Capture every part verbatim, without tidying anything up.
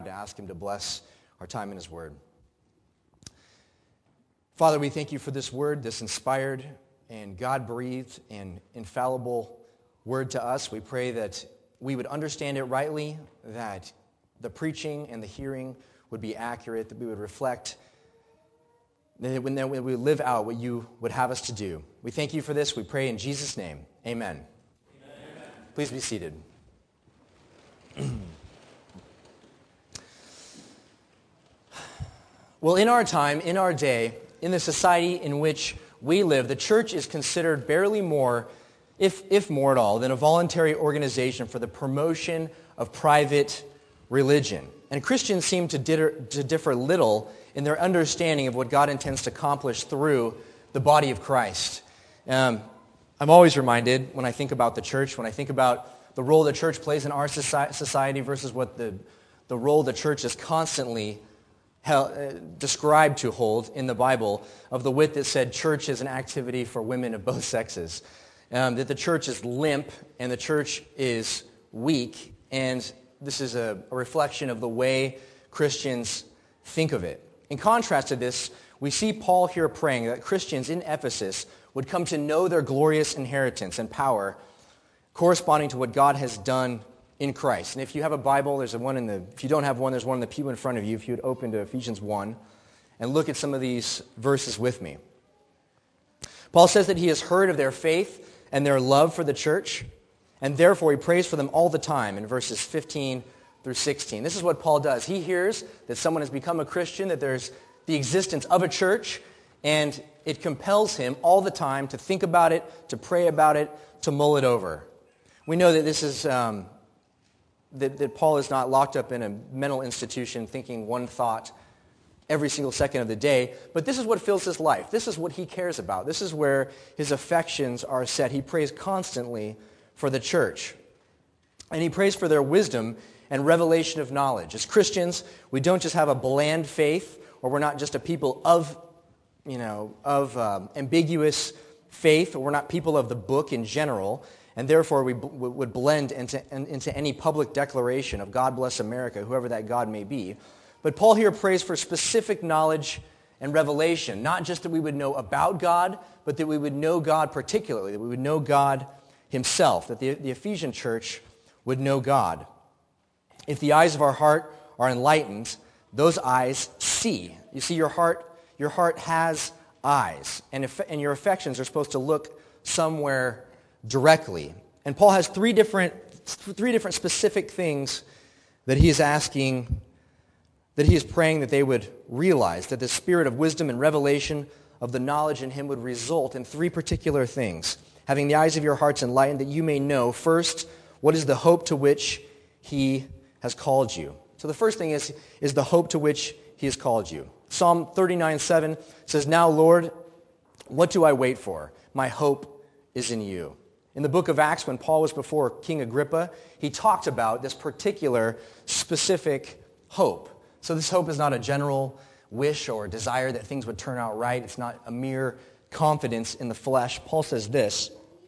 to ask him to bless our time in his word. Father, we thank you for this word, this inspired and God-breathed and infallible word to us. We pray that we would understand it rightly, that the preaching and the hearing would be accurate, that we would reflect, that when we would live out what you would have us to do. We thank you for this. We pray in Jesus' name. Amen. Amen. Please be seated. Well, in our time, in our day, in the society in which we live, the church is considered barely more, if, if more at all, than a voluntary organization for the promotion of private religion. And Christians seem to differ, to differ little in their understanding of what God intends to accomplish through the body of Christ. Um, I'm always reminded when I think about the church, when I think about the role the church plays in our society versus what the, the role the church is constantly held, uh, described to hold in the Bible, of the wit that said church is an activity for women of both sexes, um, that the church is limp and the church is weak, and this is a, a reflection of the way Christians think of it. In contrast to this, we see Paul here praying that Christians in Ephesus would come to know their glorious inheritance and power corresponding to what God has done in Christ. And if you have a Bible, there's a one in the, if you don't have one, there's one in the pew in front of you. If you would open to Ephesians one and look at some of these verses with me. Paul says that he has heard of their faith and their love for the church, and therefore he prays for them all the time in verses fifteen through sixteen. This is what Paul does. He hears that someone has become a Christian, that there's the existence of a church, and it compels him all the time to think about it, to pray about it, to mull it over. We know that this is um, that, that Paul is not locked up in a mental institution thinking one thought every single second of the day, but this is what fills his life. This is what he cares about. This is where his affections are set. He prays constantly for the church, and he prays for their wisdom and revelation of knowledge. As Christians, we don't just have a bland faith, or we're not just a people of, you know, of um, ambiguous faith, or we're not people of the book in general, and therefore we b- would blend into, into any public declaration of God bless America, whoever that God may be. But Paul here prays for specific knowledge and revelation, not just that we would know about God, but that we would know God particularly, that we would know God himself, that the, the Ephesian church would know God. If the eyes of our heart are enlightened, those eyes see. You see, your heart, your heart has eyes, and, if, and your affections are supposed to look somewhere directly. And Paul has three different, three different specific things that he is asking, that he is praying that they would realize, that the spirit of wisdom and revelation of the knowledge in him would result in three particular things. Having the eyes of your hearts enlightened, that you may know, first, what is the hope to which he has called you. So the first thing is, is the hope to which he has called you. Psalm thirty-nine seven says, "Now, Lord, what do I wait for? My hope is in you." In the book of Acts, when Paul was before King Agrippa, he talked about this particular specific hope. So this hope is not a general wish or desire that things would turn out right. It's not a mere confidence in the flesh. Paul says this.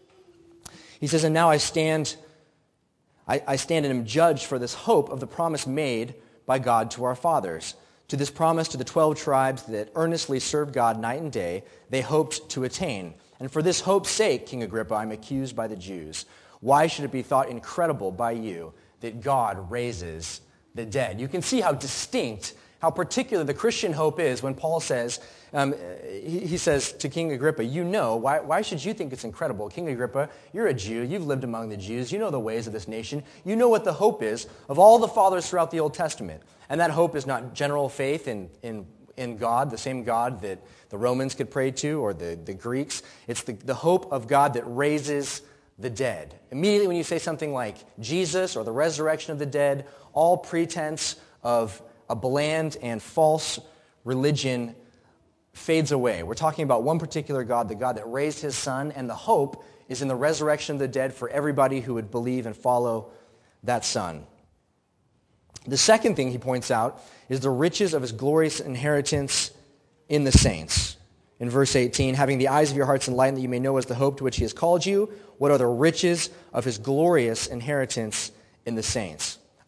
He says, "And now I stand I, I stand and am judged for this hope of the promise made by God to our fathers. To this promise to the twelve tribes that earnestly served God night and day, they hoped to attain. And for this hope's sake, King Agrippa, I'm accused by the Jews. Why should it be thought incredible by you that God raises the dead?" You can see how distinct, how particular the Christian hope is when Paul says, um, he, he says to King Agrippa, you know, why, why should you think it's incredible? King Agrippa, you're a Jew. You've lived among the Jews. You know the ways of this nation. You know what the hope is of all the fathers throughout the Old Testament. And that hope is not general faith in, in, in God, the same God that the Romans could pray to or the, the Greeks. It's the, the hope of God that raises the dead. Immediately when you say something like Jesus or the resurrection of the dead, all pretense of a bland and false religion fades away. We're talking about one particular God, the God that raised his son, and the hope is in the resurrection of the dead for everybody who would believe and follow that son. The second thing he points out is the riches of his glorious inheritance in the saints. In verse eighteen, "Having the eyes of your hearts enlightened, that you may know as the hope to which he has called you, what are the riches of his glorious inheritance in the saints."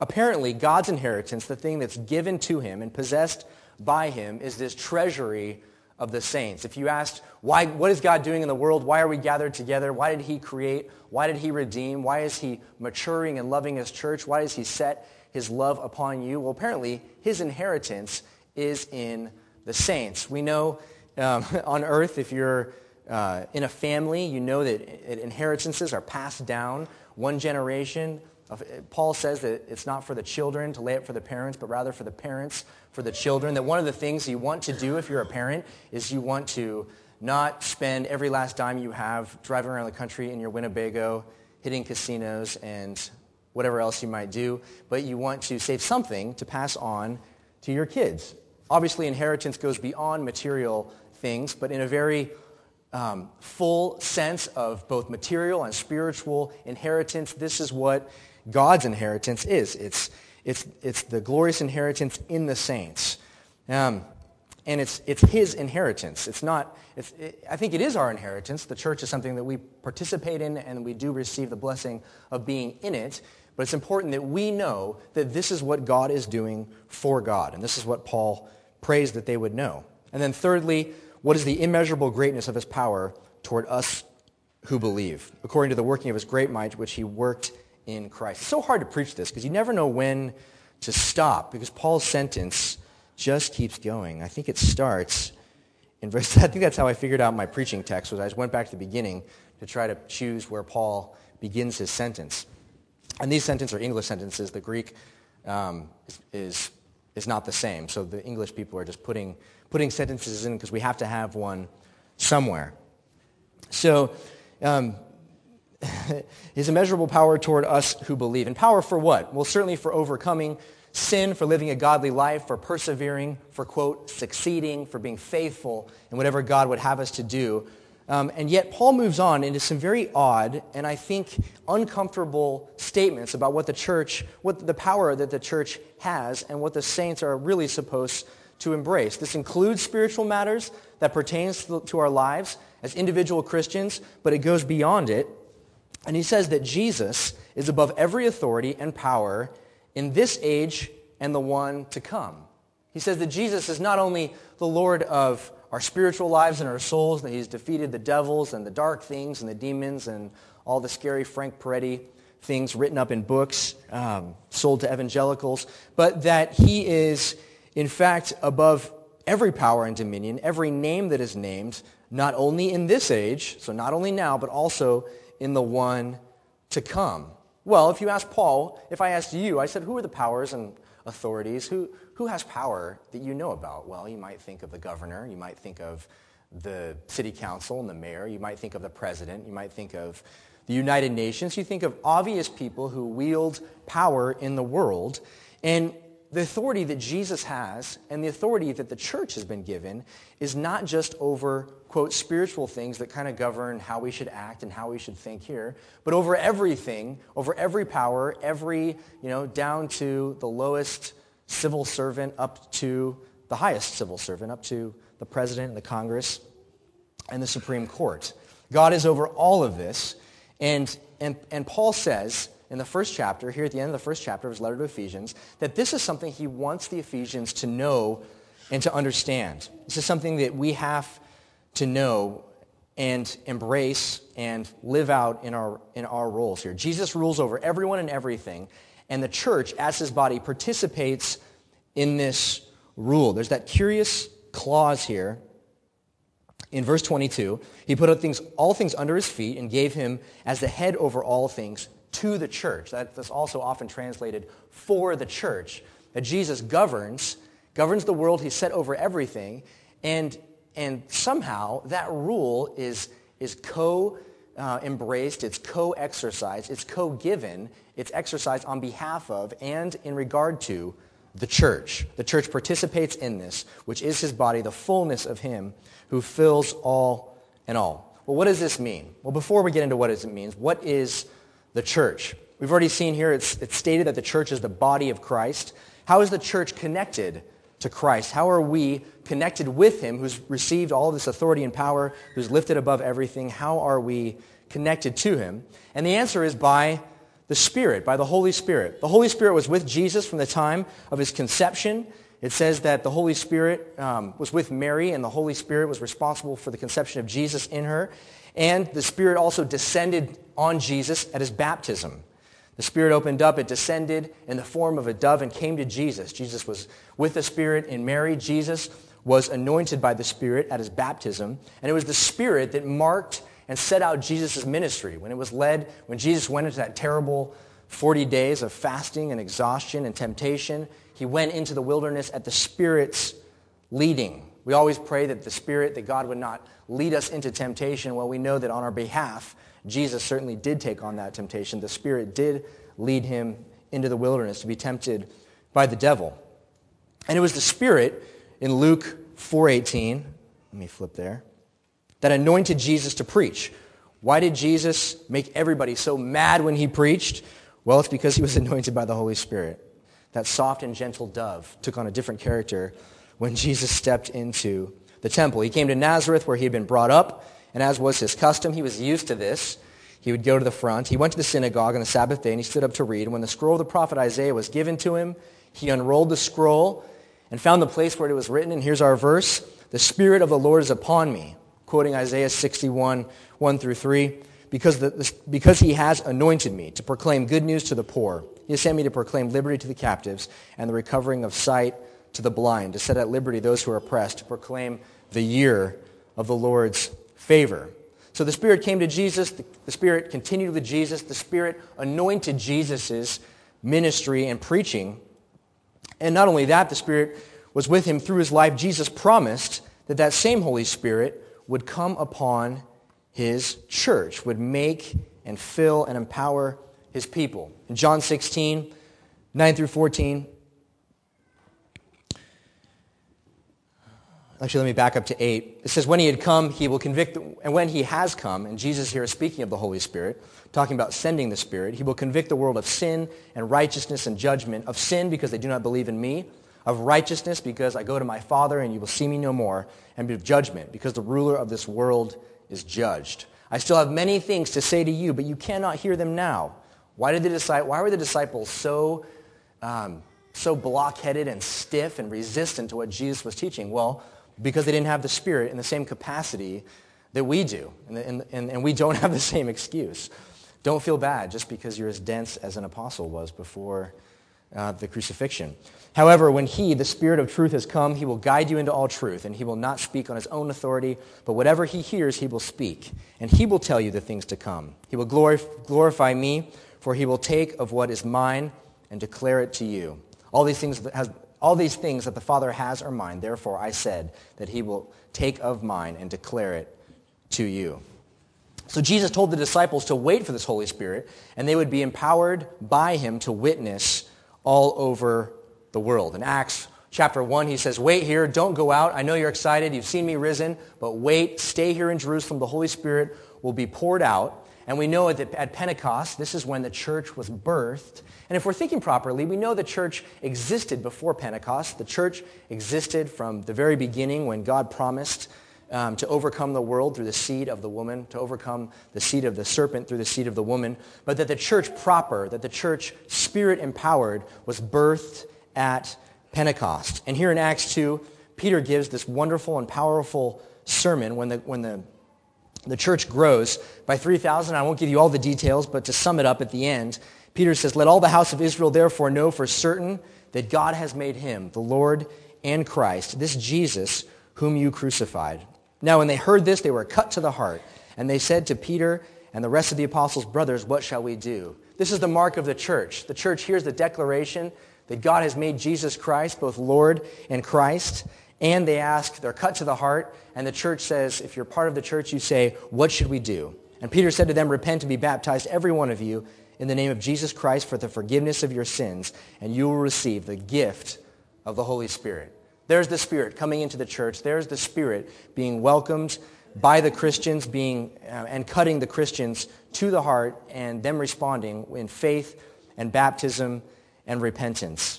apparently God's inheritance, the thing that's given to him and possessed by him, is this treasury of the saints. If you asked, why, what is God doing in the world? Why are we gathered together? Why did he create? Why did he redeem? Why is he maturing and loving his church? Why does he set his love upon you? Well, apparently, his inheritance is in the saints. We know um, on earth, if you're uh, in a family, you know that inheritances are passed down one generation. Paul says that it's not for the children to lay up for the parents, but rather for the parents, for the children. That one of the things you want to do if you're a parent is you want to not spend every last dime you have driving around the country in your Winnebago, hitting casinos and whatever else you might do, but you want to save something to pass on to your kids. Obviously, inheritance goes beyond material things, but in a very um, full sense of both material and spiritual inheritance, this is what God's inheritance is. It's it's it's the glorious inheritance in the saints, um, and it's it's His inheritance. It's not. It's, it, I think it is our inheritance. The church is something that we participate in, and we do receive the blessing of being in it. But it's important that we know that this is what God is doing for God, and this is what Paul prays that they would know. And then thirdly, what is the immeasurable greatness of His power toward us who believe, according to the working of His great might, which He worked in Christ. It's so hard to preach this because you never know when to stop, because Paul's sentence just keeps going. I think it starts in verse, I think that's how I figured out my preaching text, was I just went back to the beginning to try to choose where Paul begins his sentence. And these sentences are English sentences. The Greek um, is, is is not the same. So the English people are just putting putting sentences in because we have to have one somewhere. So um, His immeasurable power toward us who believe. And power for what? Well, certainly for overcoming sin, for living a godly life, for persevering, for, quote, succeeding, for being faithful in whatever God would have us to do. Um, and yet Paul moves on into some very odd and I think uncomfortable statements about what the church, what the power that the church has and what the saints are really supposed to embrace. This includes spiritual matters that pertains to our lives as individual Christians, but it goes beyond it. And he says that Jesus is above every authority and power in this age and the one to come. He says that Jesus is not only the Lord of our spiritual lives and our souls, that He's defeated the devils and the dark things and the demons and all the scary Frank Peretti things written up in books, um, sold to evangelicals, but that He is, in fact, above every power and dominion, every name that is named, not only in this age, so not only now, but also in the one to come. Well, if you ask Paul, if I asked you, I said, who are the powers and authorities? Who who has power that you know about? Well, you might think of the governor. You might think of the city council and the mayor. You might think of the president. You might think of the United Nations. You think of obvious people who wield power in the world. And the authority that Jesus has and the authority that the church has been given is not just over, quote, spiritual things that kind of govern how we should act and how we should think here, but over everything, over every power, every, you know, down to the lowest civil servant up to the highest civil servant, up to the president and the Congress and the Supreme Court. God is over all of this. And, and, and Paul says in the first chapter, here at the end of the first chapter of his letter to Ephesians, that this is something he wants the Ephesians to know and to understand. This is something that we have to know and embrace and live out in our in our roles here. Jesus rules over everyone and everything, and the church, as His body, participates in this rule. There's that curious clause here in verse twenty-two. He put all things, all things under His feet and gave Him as the head over all things to the church. That's also often translated for the church. That Jesus governs, governs the world. He's set over everything, and And somehow that rule is, is co-embraced, uh, it's co-exercised, it's co-given, it's exercised on behalf of and in regard to the church. The church participates in this, which is His body, the fullness of Him who fills all in all. Well, what does this mean? Well, before we get into what it means, what is the church? We've already seen here, it's, it's stated that the church is the body of Christ. How is the church connected to Christ? How are we connected with Him who's received all this authority and power, who's lifted above everything? How are we connected to Him? And the answer is by the Spirit, by the Holy Spirit. The Holy Spirit was with Jesus from the time of his conception. It says that the Holy Spirit um, was with Mary, and the Holy Spirit was responsible for the conception of Jesus in her. And the Spirit also descended on Jesus at his baptism. The Spirit opened up, it descended in the form of a dove and came to Jesus. Jesus was with the Spirit in Mary. Jesus was anointed by the Spirit at his baptism. And it was the Spirit that marked and set out Jesus' ministry. When it was led, when Jesus went into that terrible forty days of fasting and exhaustion and temptation, he went into the wilderness at the Spirit's leading. We always pray that the Spirit, that God would not lead us into temptation. Well, we know that on our behalf, Jesus certainly did take on that temptation. The Spirit did lead him into the wilderness to be tempted by the devil. And it was the Spirit in Luke four eighteen, let me flip there, that anointed Jesus to preach. Why did Jesus make everybody so mad when he preached? Well, it's because he was anointed by the Holy Spirit. That soft and gentle dove took on a different character when Jesus stepped into the temple. He came to Nazareth where he had been brought up, and as was his custom, he was used to this. He would go to the front. He went to the synagogue on the Sabbath day, and he stood up to read. And when the scroll of the prophet Isaiah was given to him, he unrolled the scroll and found the place where it was written. And here's our verse: "The Spirit of the Lord is upon me," quoting Isaiah sixty-one, one through three, because, the, because he has anointed me to proclaim good news to the poor. He has sent me to proclaim liberty to the captives and the recovering of sight to the blind, to set at liberty those who are oppressed, to proclaim the year of the Lord's favor. So the Spirit came to Jesus. The, the Spirit continued with Jesus. The Spirit anointed Jesus' ministry and preaching. And not only that, the Spirit was with him through his life. Jesus promised that that same Holy Spirit would come upon his church, would make and fill and empower his people. In John sixteen, nine through fourteen, actually let me back up to eight. It says, when he had come, he will convict, and when he has come, and Jesus here is speaking of the Holy Spirit, talking about sending the Spirit, he will convict the world of sin and righteousness and judgment. Of sin, because they do not believe in me. Of righteousness, because I go to my Father and you will see me no more. And of judgment, because the ruler of this world is judged. I still have many things to say to you, but you cannot hear them now. Why did the disciples, why were the disciples so, um, so blockheaded and stiff and resistant to what Jesus was teaching? Well, because they didn't have the Spirit in the same capacity that we do. And, and, and, and we don't have the same excuse. Don't feel bad just because you're as dense as an apostle was before uh, the crucifixion. However, when he, the Spirit of truth, has come, he will guide you into all truth, and he will not speak on his own authority, but whatever he hears, he will speak, and he will tell you the things to come. He will glorif- glorify me, for he will take of what is mine and declare it to you. All these things that has, all these things that the Father has are mine. Therefore, I said that he will take of mine and declare it to you. So Jesus told the disciples to wait for this Holy Spirit, and they would be empowered by him to witness all over the world. In Acts chapter one, he says, wait here, don't go out. I know you're excited. You've seen me risen, but wait, stay here in Jerusalem. The Holy Spirit will be poured out. And we know that at Pentecost, this is when the church was birthed. And if we're thinking properly, we know the church existed before Pentecost. The church existed from the very beginning when God promised um, to overcome the world through the seed of the woman, to overcome the seed of the serpent through the seed of the woman. But that the church proper, that the church Spirit-empowered, was birthed at Pentecost. And here in Acts two, Peter gives this wonderful and powerful sermon when the when the, the church grows by three thousand. I won't give you all the details, but to sum it up at the end, Peter says, let all the house of Israel therefore know for certain that God has made him, the Lord and Christ, this Jesus whom you crucified. Now when they heard this, they were cut to the heart, and they said to Peter and the rest of the apostles, brothers, what shall we do? This is the mark of the church. The church hears the declaration that God has made Jesus Christ, both Lord and Christ, and they ask, they're cut to the heart, and the church says, if you're part of the church, you say, what should we do? And Peter said to them, repent and be baptized, every one of you, in the name of Jesus Christ for the forgiveness of your sins, and you will receive the gift of the Holy Spirit. There's the Spirit coming into the church. There's the Spirit being welcomed by the Christians, being uh, and cutting the Christians to the heart, and them responding in faith and baptism and repentance.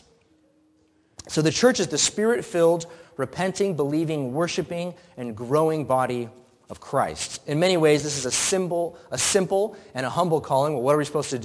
So the church is the Spirit-filled, repenting, believing, worshiping, and growing body of Christ. In many ways, this is a symbol, a simple and a humble calling. Well, what are we supposed to do?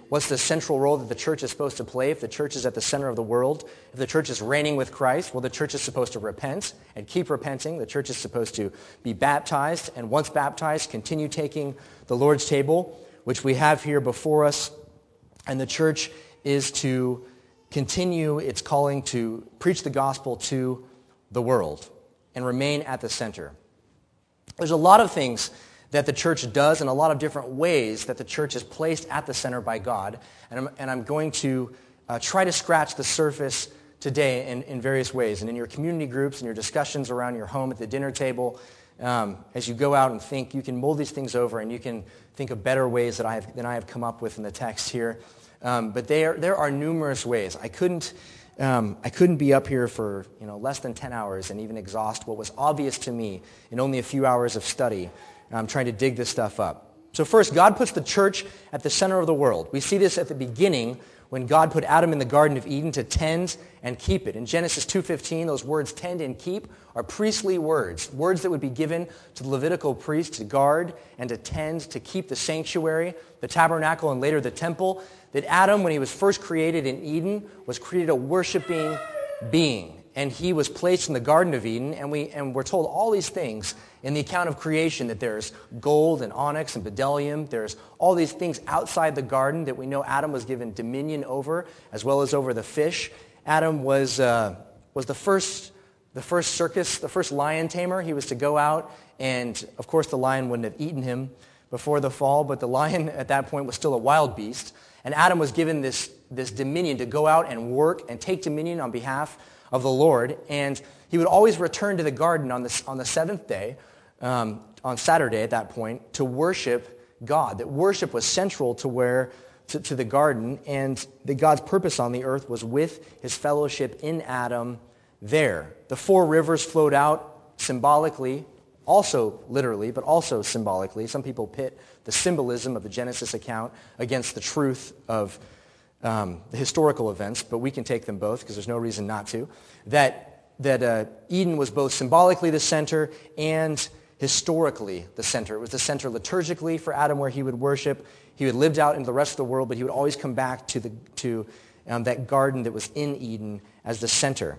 what's the central role that the church is supposed to play if the church is at the center of the world? If the church is reigning with Christ, well, the church is supposed to repent and keep repenting. The church is supposed to be baptized, and once baptized, continue taking the Lord's table, which we have here before us. And the church is to continue its calling to preach the gospel to the world and remain at the center. There's a lot of things that the church does and a lot of different ways that the church is placed at the center by God. And I'm, and I'm going to uh, try to scratch the surface today in, in various ways. And in your community groups and your discussions around your home at the dinner table, um, as you go out and think, you can mull these things over and you can think of better ways that I have, than I have come up with in the text here. Um, but they are, there are numerous ways. I couldn't, um, I couldn't be up here for you know less than ten hours and even exhaust what was obvious to me in only a few hours of study. I'm trying to dig this stuff up. So first, God puts the church at the center of the world. We see this at the beginning when God put Adam in the Garden of Eden to tend and keep it. In Genesis two fifteen, those words tend and keep are priestly words, words that would be given to the Levitical priest to guard and to tend, to keep the sanctuary, the tabernacle, and later the temple. That Adam, when he was first created in Eden, was created a worshiping being. And he was placed in the Garden of Eden, and, we, and we're told all these things in the account of creation, that there's gold and onyx and bdellium. There's all these things outside the garden that we know Adam was given dominion over, as well as over the fish. Adam was uh, was the first the first circus, the first lion tamer. He was to go out, and of course the lion wouldn't have eaten him before the fall, but the lion at that point was still a wild beast. And Adam was given this, this dominion to go out and work and take dominion on behalf of the Lord, and he would always return to the garden on the, on the seventh day, um, on Saturday at that point, to worship God. That worship was central to where to, to the garden, and that God's purpose on the earth was with his fellowship in Adam there. The four rivers flowed out symbolically, also literally, but also symbolically. Some people pit the symbolism of the Genesis account against the truth of Um, the historical events, but we can take them both because there's no reason not to, that that uh, Eden was both symbolically the center and historically the center. It was the center liturgically for Adam where he would worship. He would lived out into the rest of the world, but he would always come back to the to um, that garden that was in Eden as the center.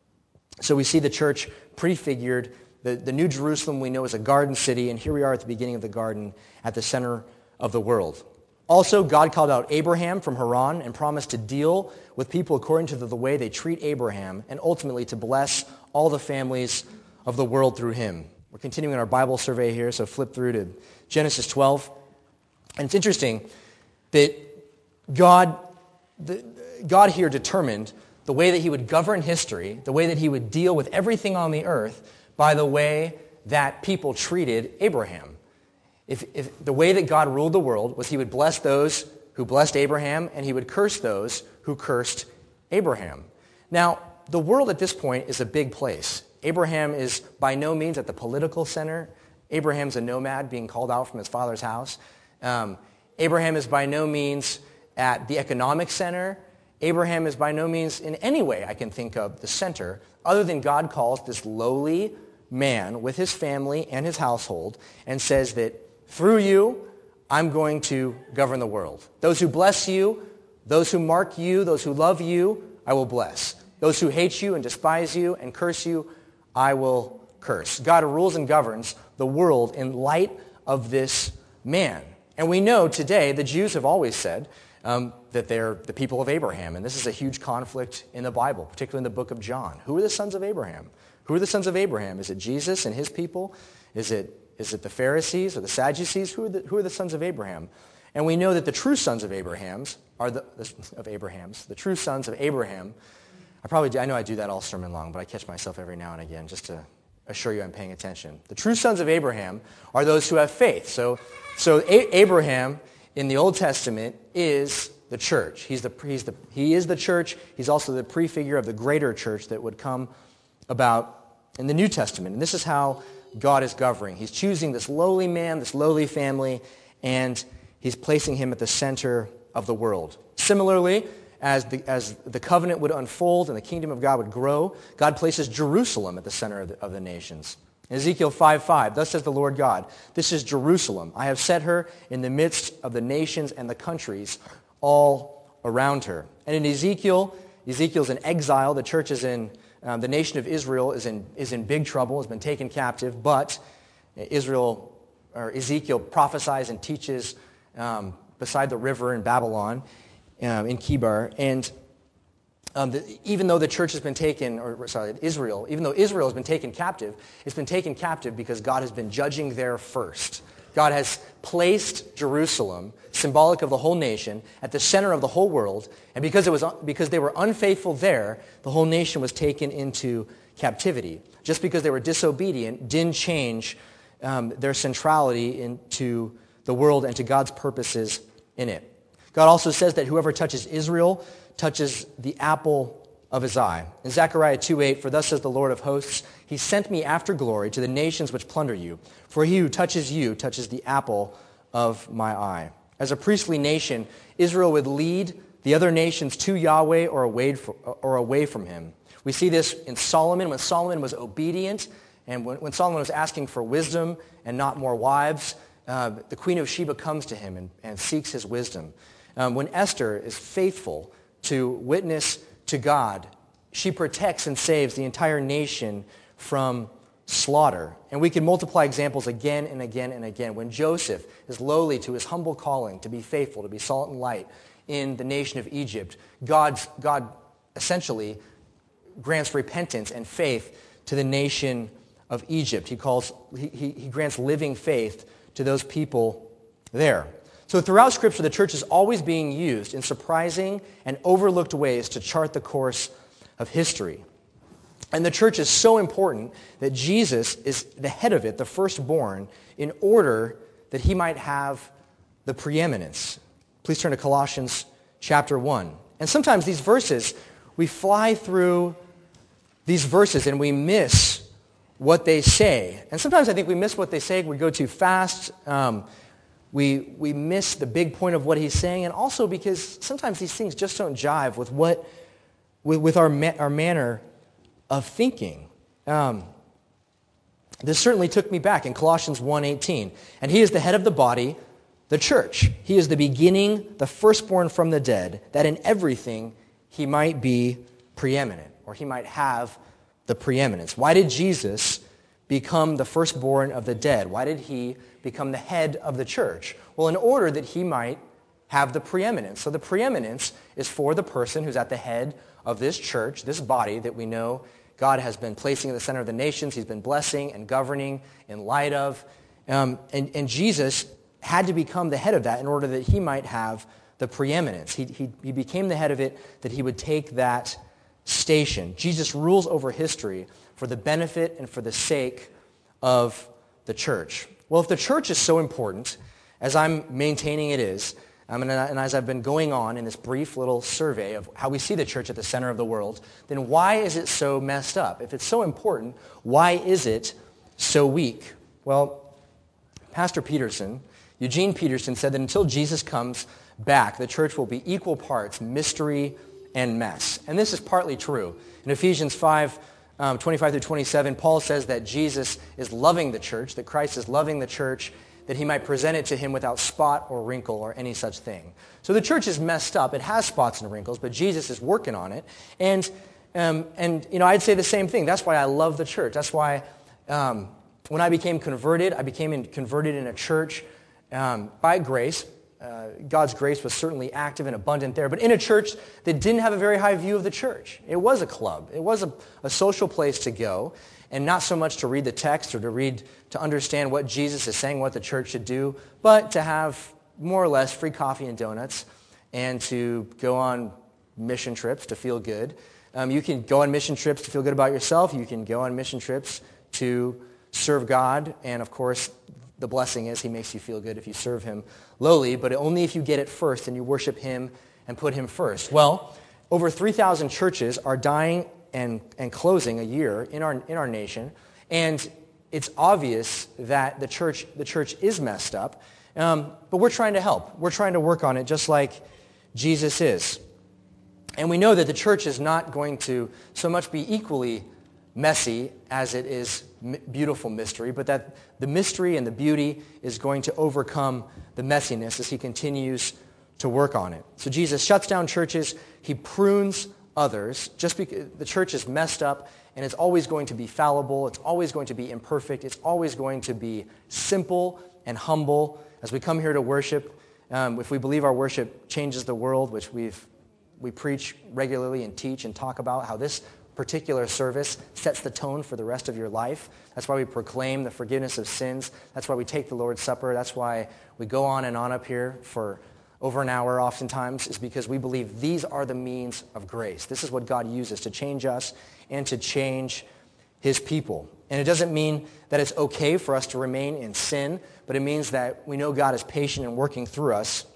So we see the church prefigured. The, the New Jerusalem we know is a garden city, and here we are at the beginning of the garden at the center of the world. Also, God called out Abraham from Haran and promised to deal with people according to the, the way they treat Abraham, and ultimately to bless all the families of the world through him. We're continuing our Bible survey here, so flip through to Genesis twelve. And it's interesting that God, the, God here determined the way that he would govern history, the way that he would deal with everything on the earth by the way that people treated Abraham. If, if the way that God ruled the world was he would bless those who blessed Abraham, and he would curse those who cursed Abraham. Now, the world at this point is a big place. Abraham is by no means at the political center. Abraham's a nomad being called out from his father's house. Um, Abraham is by no means at the economic center. Abraham is by no means in any way I can think of the center, other than God calls this lowly man with his family and his household and says that through you, I'm going to govern the world. Those who bless you, those who mark you, those who love you, I will bless. Those who hate you and despise you and curse you, I will curse. God rules and governs the world in light of this man. And we know today, the Jews have always said um, that they're the people of Abraham. And this is a huge conflict in the Bible, particularly in the book of John. Who are the sons of Abraham? Who are the sons of Abraham? Is it Jesus and his people? Is it Is it the Pharisees or the Sadducees? Who are the, who are the sons of Abraham? And we know that the true sons of Abraham's are the, the of Abraham's, the true sons of Abraham. I probably do, I know I do that all sermon long, but I catch myself every now and again just to assure you I'm paying attention. The true sons of Abraham are those who have faith. So, so A- Abraham in the Old Testament is the church. He's the he's the he is the church. He's also the prefigure of the greater church that would come about in the New Testament. And this is how God is governing. He's choosing this lowly man, this lowly family, and he's placing him at the center of the world. Similarly, as the, as the covenant would unfold and the kingdom of God would grow, God places Jerusalem at the center of the, of the nations. In Ezekiel five five, thus says the Lord God, this is Jerusalem. I have set her in the midst of the nations and the countries. all around her. And in Ezekiel, Ezekiel's in exile. The church is in, um, the nation of Israel is in, is in big trouble, has been taken captive, but Israel, or Ezekiel prophesies and teaches um, beside the river in Babylon, um, in Kibar, and Um, the, even though the church has been taken, or sorry, Israel, even though Israel has been taken captive, it's been taken captive because God has been judging there first. God has placed Jerusalem, symbolic of the whole nation, at the center of the whole world, and because it was because they were unfaithful there, the whole nation was taken into captivity. Just because they were disobedient didn't change um, their centrality into the world and to God's purposes in it. God also says that whoever touches Israel touches the apple of his eye. In Zechariah two eight, for thus says the Lord of hosts, he sent me after glory to the nations which plunder you. For he who touches you touches the apple of my eye. As a priestly nation, Israel would lead the other nations to Yahweh or away, or away from him. We see this in Solomon, when Solomon was obedient, and when, when Solomon was asking for wisdom and not more wives, uh, the queen of Sheba comes to him and, and seeks his wisdom. Um, when Esther is faithful to witness to God, she protects and saves the entire nation from slaughter. And we can multiply examples again and again and again. When Joseph is lowly to his humble calling to be faithful, to be salt and light in the nation of Egypt, God's, God essentially grants repentance and faith to the nation of Egypt. He calls, he, he, he grants living faith to those people there. So throughout Scripture, the church is always being used in surprising and overlooked ways to chart the course of history. And the church is so important that Jesus is the head of it, the firstborn, in order that he might have the preeminence. Please turn to Colossians chapter one. And sometimes these verses, we fly through these verses and we miss what they say. And sometimes I think we miss what they say. We go too fast. Um, We we miss the big point of what he's saying, and also because sometimes these things just don't jive with what with, with our ma- our manner of thinking. Um, this certainly took me back in Colossians one eighteen. And he is the head of the body, the church. He is the beginning, the firstborn from the dead, that in everything he might be preeminent, or he might have the preeminence. Why did Jesus become the firstborn of the dead? Why did he become the head of the church? Well, in order that he might have the preeminence. So the preeminence is for the person who's at the head of this church, this body that we know God has been placing at the center of the nations. He's been blessing and governing in light of. Um, and, and Jesus had to become the head of that in order that he might have the preeminence. He, he, he became the head of it, that he would take that station. Jesus rules over history for the benefit and for the sake of the church. Well, if the church is so important, as I'm maintaining it is, um, and, and as I've been going on in this brief little survey of how we see the church at the center of the world, then why is it so messed up? If it's so important, why is it so weak? Well, Pastor Peterson, Eugene Peterson, said that until Jesus comes back, the church will be equal parts mystery and mess. And this is partly true. In Ephesians five, um, twenty-five through twenty-seven, Paul says that Jesus is loving the church, that Christ is loving the church, that he might present it to him without spot or wrinkle or any such thing. So the church is messed up. It has spots and wrinkles, but Jesus is working on it. And, um, and you know, I'd say the same thing. That's why I love the church. That's why um, when I became converted, I became in, converted in a church um, by grace. Uh, God's grace was certainly active and abundant there, but in a church that didn't have a very high view of the church. It was a club. It was a, a social place to go, and not so much to read the text or to read, to understand what Jesus is saying, what the church should do, but to have more or less free coffee and donuts and to go on mission trips to feel good. Um, you can go on mission trips to feel good about yourself. You can go on mission trips to serve God, and of course, the blessing is he makes you feel good if you serve him lowly, but only if you get it first and you worship him and put him first. Well, over three thousand churches are dying and, and closing a year in our in our nation, and it's obvious that the church the church is messed up, um, but we're trying to help. We're trying to work on it just like Jesus is. And we know that the church is not going to so much be equally messy as it is beautiful mystery, but that the mystery and the beauty is going to overcome the messiness as he continues to work on it. So Jesus shuts down churches. He prunes others. Just because the church is messed up, and it's always going to be fallible. It's always going to be imperfect. It's always going to be simple and humble. As we come here to worship, um, if we believe our worship changes the world, which we've we preach regularly and teach and talk about how this particular service sets the tone for the rest of your life. That's why we proclaim the forgiveness of sins. That's why we take the Lord's Supper. That's why we go on and on up here for over an hour oftentimes, is because we believe these are the means of grace. This is what God uses to change us and to change his people. And it doesn't mean that it's okay for us to remain in sin, but it means that we know God is patient and working through us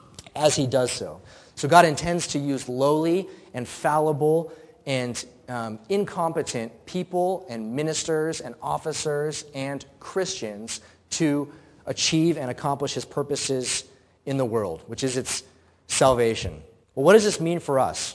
as he does so. So God intends to use lowly and fallible and um, incompetent people and ministers and officers and Christians to achieve and accomplish his purposes in the world, which is its salvation. Well, what does this mean for us?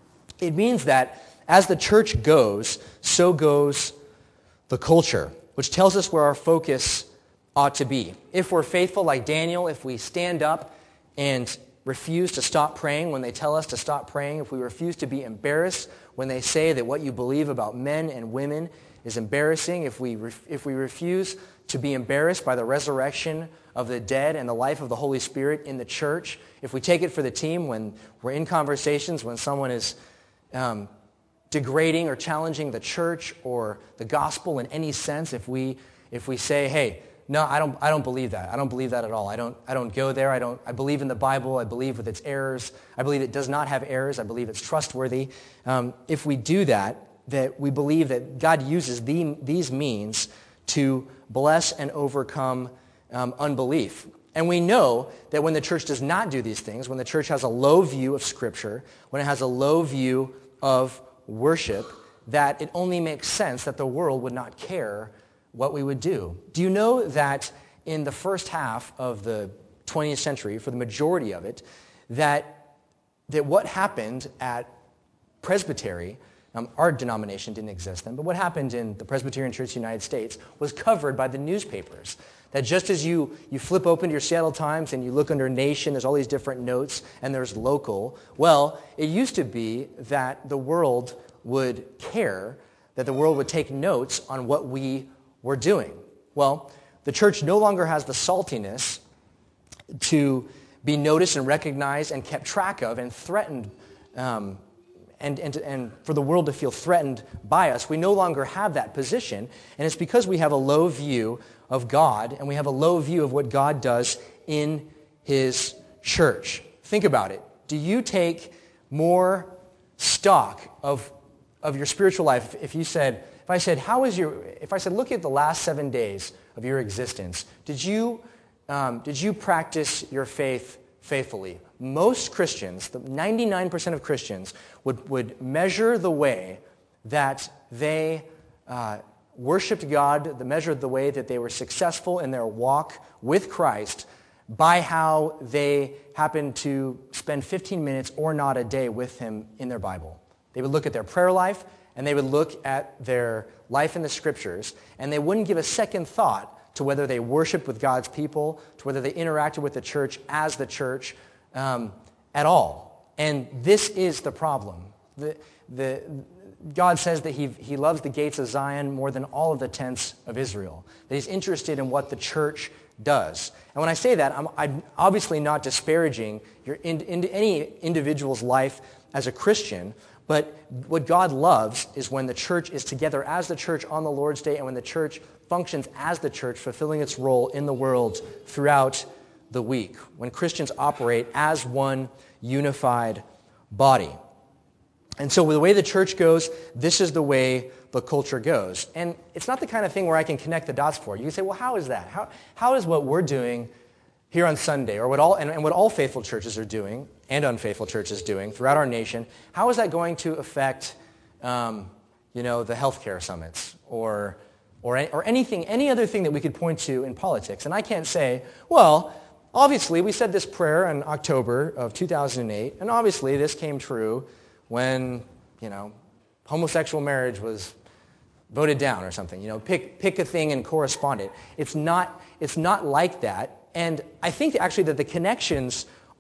It means that as the church goes, so goes the culture, which tells us where our focus ought to be. If we're faithful like Daniel, if we stand up and refuse to stop praying when they tell us to stop praying, if we refuse to be embarrassed when they say that what you believe about men and women is embarrassing, if we ref- if we refuse to be embarrassed by the resurrection of the dead and the life of the Holy Spirit in the church, if we take it for the team when we're in conversations, when someone is um, degrading or challenging the church or the gospel in any sense, if we if we say, hey, no, I don't I don't believe that. I don't believe that at all. I don't I don't go there. I don't I believe in the Bible. I believe with its errors. I believe it does not have errors. I believe it's trustworthy. Um, if we do that, that we believe that God uses the, these means to bless and overcome um, unbelief. And we know that when the church does not do these things, when the church has a low view of Scripture, when it has a low view of worship, that it only makes sense that the world would not care what we would do. Do you know that in the first half of the twentieth century, for the majority of it, that, that what happened at Presbytery, um, our denomination didn't exist then, but what happened in the Presbyterian Church of the United States was covered by the newspapers. That just as you, you flip open to your Seattle Times and you look under Nation, there's all these different notes, and there's local. Well, it used to be that the world would care, that the world would take notes on what we were doing. Well, the church no longer has the saltiness to be noticed and recognized and kept track of and threatened, um, and, and, and for the world to feel threatened by us. We no longer have that position, and it's because we have a low view of God, and we have a low view of what God does in his church. Think about it. Do you take more stock of, of your spiritual life if you said, if I said, how is your, if I said, look at the last seven days of your existence, did you, um, did you practice your faith faithfully? Most Christians, the ninety-nine percent of Christians, would, would measure the way that they uh, worshiped God, the measure of the way that they were successful in their walk with Christ by how they happened to spend fifteen minutes or not a day with him in their Bible. They would look at their prayer life, and they would look at their life in the Scriptures, and they wouldn't give a second thought to whether they worshiped with God's people, to whether they interacted with the church as the church um, at all. And this is the problem. The, the, God says that he, he loves the gates of Zion more than all of the tents of Israel, that he's interested in what the church does. And when I say that, I'm, I'm obviously not disparaging your in, in, any individual's life as a Christian, but what God loves is when the church is together as the church on the Lord's Day and when the church functions as the church, fulfilling its role in the world throughout the week, when Christians operate as one unified body. And so the way the church goes, this is the way the culture goes. And it's not the kind of thing where I can connect the dots for you. You can say, well, how is that? How, how is what we're doing here on Sunday, or what all and, and what all faithful churches are doing, and unfaithful churches doing throughout our nation, how is that going to affect, um, you know, the healthcare summits, or, or, or anything, any other thing that we could point to in politics? And I can't say, well, obviously we said this prayer in October of two thousand eight, and obviously this came true when, you know, homosexual marriage was voted down or something. You know, pick pick a thing and correspond it. It's not it's not like that. And I think actually that the connections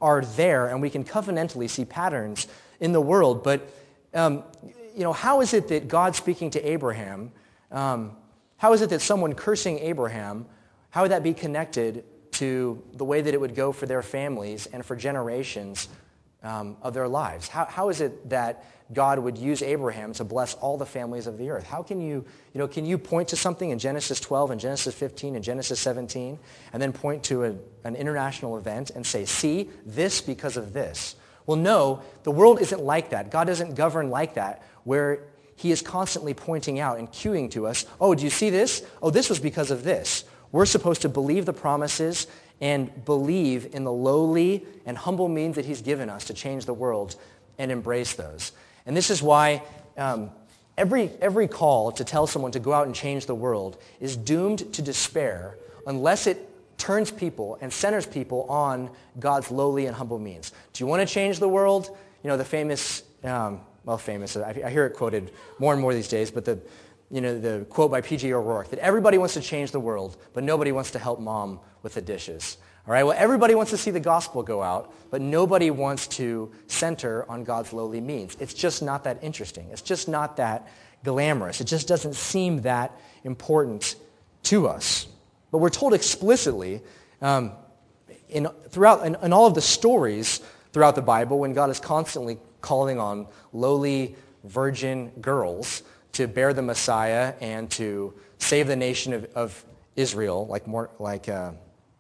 are there, and we can covenantally see patterns in the world. But, um, you know, how is it that God speaking to Abraham, um, how is it that someone cursing Abraham, how would that be connected to the way that it would go for their families and for generations um, of their lives? How, how is it that God would use Abraham to bless all the families of the earth? How can you, you know, can you point to something in Genesis twelve and Genesis fifteen and Genesis seventeen and then point to a, an international event and say, see, this because of this? Well, no, the world isn't like that. God doesn't govern like that, where he is constantly pointing out and cueing to us, oh, do you see this? Oh, this was because of this. We're supposed to believe the promises and believe in the lowly and humble means that he's given us to change the world and embrace those. And this is why um, every, every call to tell someone to go out and change the world is doomed to despair unless it turns people and centers people on God's lowly and humble means. Do you want to change the world? You know, the famous, um, well, famous, I, I hear it quoted more and more these days, but the, you know, the quote by P G O'Rourke, that everybody wants to change the world, but nobody wants to help mom with the dishes. All right, well, everybody wants to see the gospel go out, but nobody wants to center on God's lowly means. It's just not that interesting. It's just not that glamorous. It just doesn't seem that important to us. But we're told explicitly um, in, throughout in, in all of the stories throughout the Bible, when God is constantly calling on lowly virgin girls to bear the Messiah and to save the nation of, of Israel, like more like. Uh,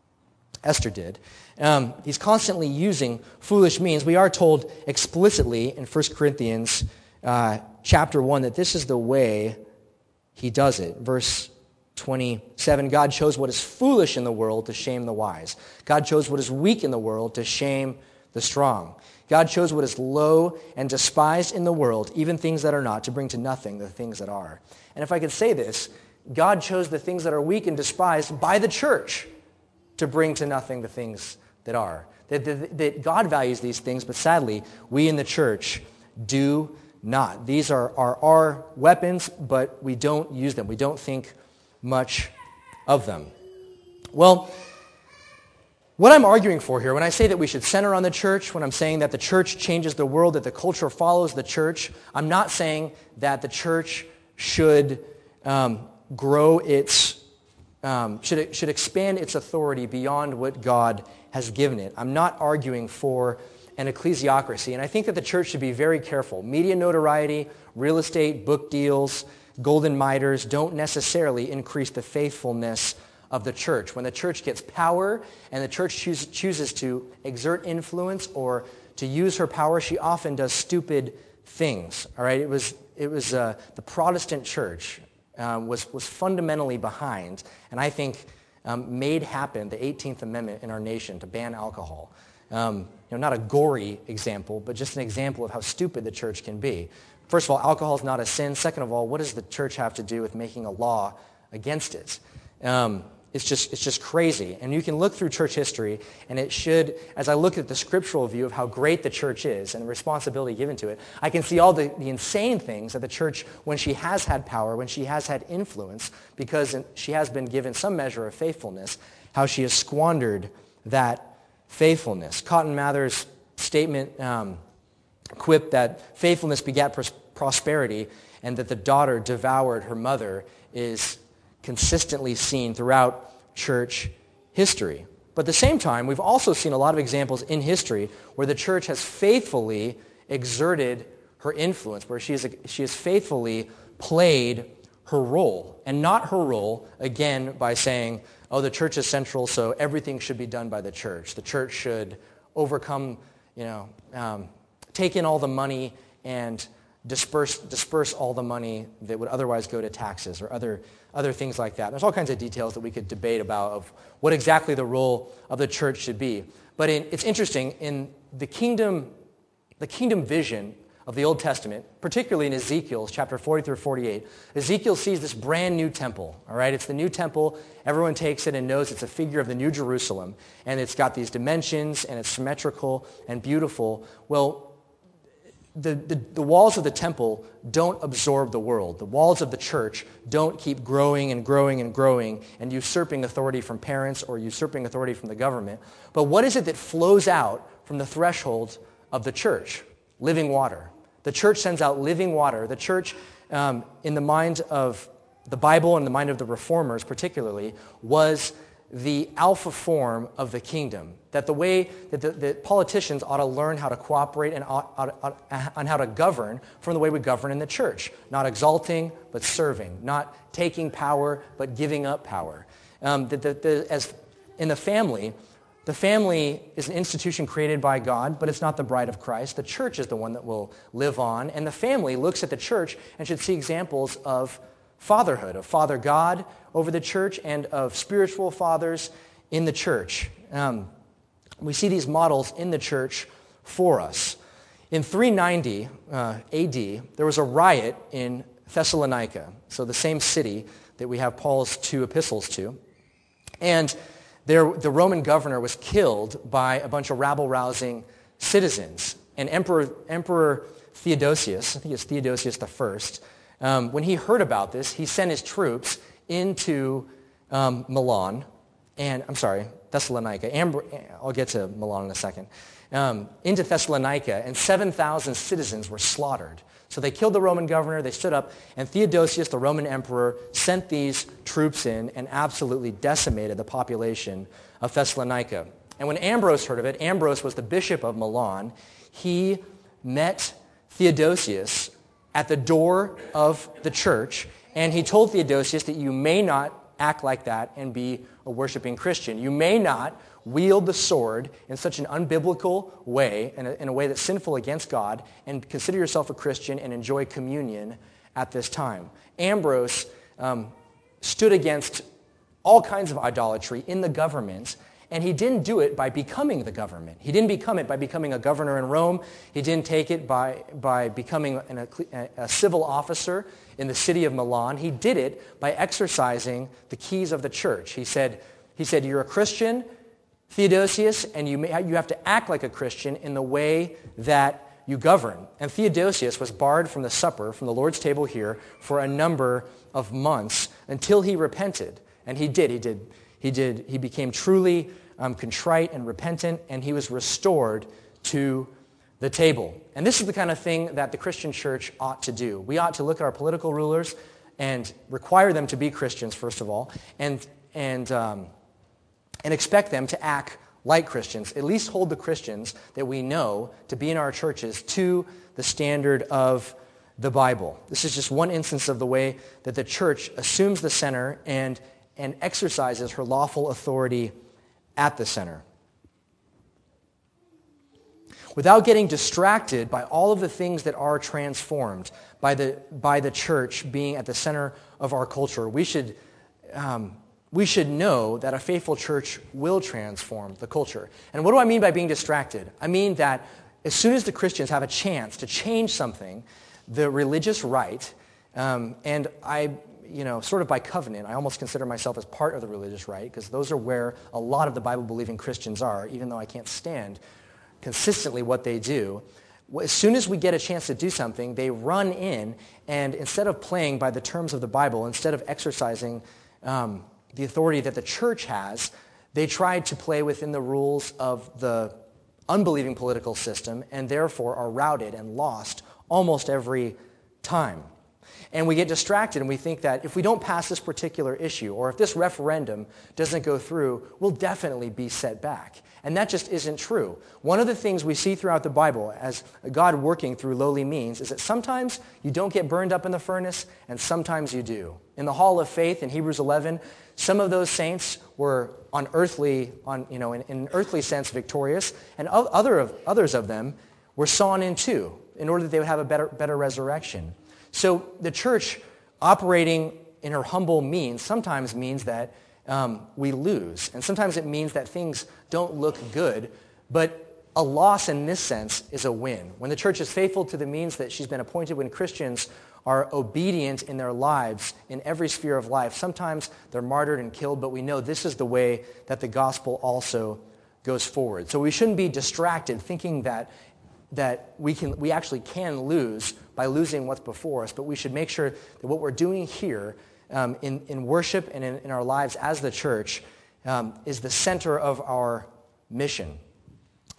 Esther did. Um, he's constantly using foolish means. We are told explicitly in First Corinthians uh, chapter one that this is the way he does it. Verse twenty-seven, God chose what is foolish in the world to shame the wise. God chose what is weak in the world to shame the strong. God chose what is low and despised in the world, even things that are not, to bring to nothing the things that are. And if I could say this, God chose the things that are weak and despised by the church to bring to nothing the things that are. That, that, that God values these things, but sadly, we in the church do not. These are, are our weapons, but we don't use them. We don't think much of them. Well, what I'm arguing for here, when I say that we should center on the church, when I'm saying that the church changes the world, that the culture follows the church, I'm not saying that the church should um, grow its Um, should, it, should expand its authority beyond what God has given it. I'm not arguing for an ecclesiocracy, and I think that the church should be very careful. Media notoriety, real estate, book deals, golden miters don't necessarily increase the faithfulness of the church. When the church gets power and the church choose, chooses to exert influence or to use her power, she often does stupid things. All right, it was it was uh, the Protestant church. Uh, was, was fundamentally behind, and I think um, made happen the eighteenth Amendment in our nation to ban alcohol. Um, you know, not a gory example, but just an example of how stupid the church can be. First of all, alcohol is not a sin. Second of all, what does the church have to do with making a law against it? Um, it's just it's just crazy. And you can look through church history, and it should, as I look at the scriptural view of how great the church is and the responsibility given to it, I can see all the, the insane things that the church, when she has had power, when she has had influence, because she has been given some measure of faithfulness, how she has squandered that faithfulness. Cotton Mather's statement, um, quip that faithfulness begat pros- prosperity and that the daughter devoured her mother is consistently seen throughout church history. But at the same time, we've also seen a lot of examples in history where the church has faithfully exerted her influence, where she has, she has faithfully played her role, and not her role, again, by saying, oh, the church is central, so everything should be done by the church. The church should overcome, you know, um, take in all the money and disperse disperse all the money that would otherwise go to taxes or other other things like that. There's all kinds of details that we could debate about of what exactly the role of the church should be. But in, it's interesting, in the kingdom, the kingdom vision of the Old Testament, particularly in Ezekiel chapter forty through forty-eight, Ezekiel sees this brand new temple. All right, it's the new temple. Everyone takes it and knows it's a figure of the New Jerusalem, and it's got these dimensions, and it's symmetrical and beautiful. Well, The, the, the walls of the temple don't absorb the world. The walls of the church don't keep growing and growing and growing and usurping authority from parents or usurping authority from the government. But what is it that flows out from the threshold of the church, living water. The church sends out living water. The church, um, in the mind of the Bible and the mind of the reformers particularly, was the alpha form of the kingdom. That the way that the, the politicians ought to learn how to cooperate and ought, ought, ought, on how to govern from the way we govern in the church. Not exalting, but serving. Not taking power, but giving up power. Um, the, the, the, as in the family, the family is an institution created by God, but it's not the bride of Christ. The church is the one that will live on, and the family looks at the church and should see examples of fatherhood, of Father God over the church and of spiritual fathers in the church. Um, we see these models in the church for us. In three ninety uh, A D, there was a riot in Thessalonica, so the same city that we have Paul's two epistles to. And there, the Roman governor was killed by a bunch of rabble-rousing citizens. And Emperor, Emperor Theodosius, I think it's Theodosius the First, um, when he heard about this, he sent his troops into um, Milan, and I'm sorry, Thessalonica. Ambr- I'll get to Milan in a second. Um, into Thessalonica, and seven thousand citizens were slaughtered. So they killed the Roman governor, they stood up, and Theodosius, the Roman emperor, sent these troops in and absolutely decimated the population of Thessalonica. And when Ambrose heard of it, Ambrose was the bishop of Milan, he met Theodosius at the door of the church, and he told Theodosius that you may not act like that and be a worshiping Christian. You may not wield the sword in such an unbiblical way, in a, in a way that's sinful against God, and consider yourself a Christian and enjoy communion at this time. Ambrose um, stood against all kinds of idolatry in the government, and he didn't do it by becoming the government. He didn't become it by becoming a governor in Rome. He didn't take it by, by becoming an, a, a civil officer in the city of Milan. He did it by exercising the keys of the church. He said, he said, you're a Christian, Theodosius, and you, may, you have to act like a Christian in the way that you govern. And Theodosius was barred from the supper, from the Lord's table here, for a number of months until he repented. And he did. He did. He did. He became truly um, contrite and repentant, and he was restored to the table. And this is the kind of thing that the Christian church ought to do. We ought to look at our political rulers and require them to be Christians, first of all, and and um, and expect them to act like Christians, at least hold the Christians that we know to be in our churches to the standard of the Bible. This is just one instance of the way that the church assumes the center and, and exercises her lawful authority at the center. Without getting distracted by all of the things that are transformed by the, by the church being at the center of our culture, we should... Um, We should know that a faithful church will transform the culture. And what do I mean by being distracted? I mean that as soon as the Christians have a chance to change something, the religious right, um, and I, you know, sort of by covenant, I almost consider myself as part of the religious right, because those are where a lot of the Bible-believing Christians are, even though I can't stand consistently what they do. As soon as we get a chance to do something, they run in, and instead of playing by the terms of the Bible, instead of exercising um, the authority that the church has, they tried to play within the rules of the unbelieving political system and therefore are routed and lost almost every time. And we get distracted and we think that if we don't pass this particular issue or if this referendum doesn't go through, we'll definitely be set back. And that just isn't true. One of the things we see throughout the Bible as God working through lowly means is that sometimes you don't get burned up in the furnace and sometimes you do. In the Hall of Faith in Hebrews eleven, some of those saints were on earthly, on you know, in, in an earthly sense victorious, and other of, others of them were sawn in two in order that they would have a better, better resurrection. So the church operating in her humble means sometimes means that um, we lose. And sometimes it means that things don't look good. But a loss in this sense is a win. When the church is faithful to the means that she's been appointed, when Christians are obedient in their lives, in every sphere of life, sometimes they're martyred and killed, but we know this is the way that the gospel also goes forward. So we shouldn't be distracted thinking that that we can we actually can lose by losing what's before us, but we should make sure that what we're doing here um, in, in worship and in, in our lives as the church um, is the center of our mission.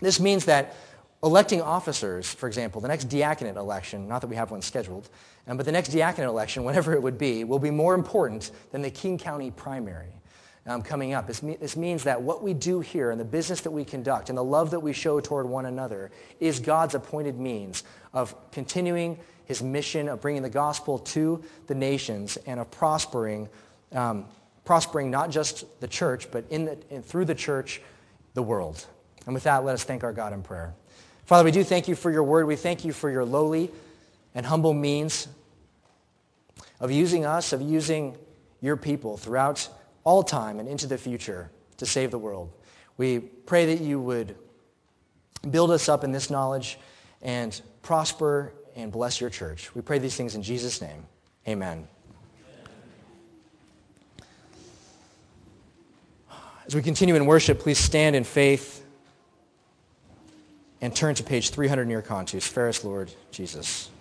This means that electing officers, for example, the next diaconate election, not that we have one scheduled, um, but the next diaconate election, whenever it would be, will be more important than the King County primary um, coming up. This, me- this means that what we do here and the business that we conduct and the love that we show toward one another is God's appointed means of continuing his mission of bringing the gospel to the nations and of prospering, um, prospering not just the church, but in the, in, through the church, the world. And with that, let us thank our God in prayer. Father, we do thank you for your word. We thank you for your lowly and humble means of using us, of using your people throughout all time and into the future to save the world. We pray that you would build us up in this knowledge and prosper and bless your church. We pray these things in Jesus' name. Amen. As we continue in worship, please stand in faith and turn to page three hundred in your Cantus. Spare us, Lord Jesus.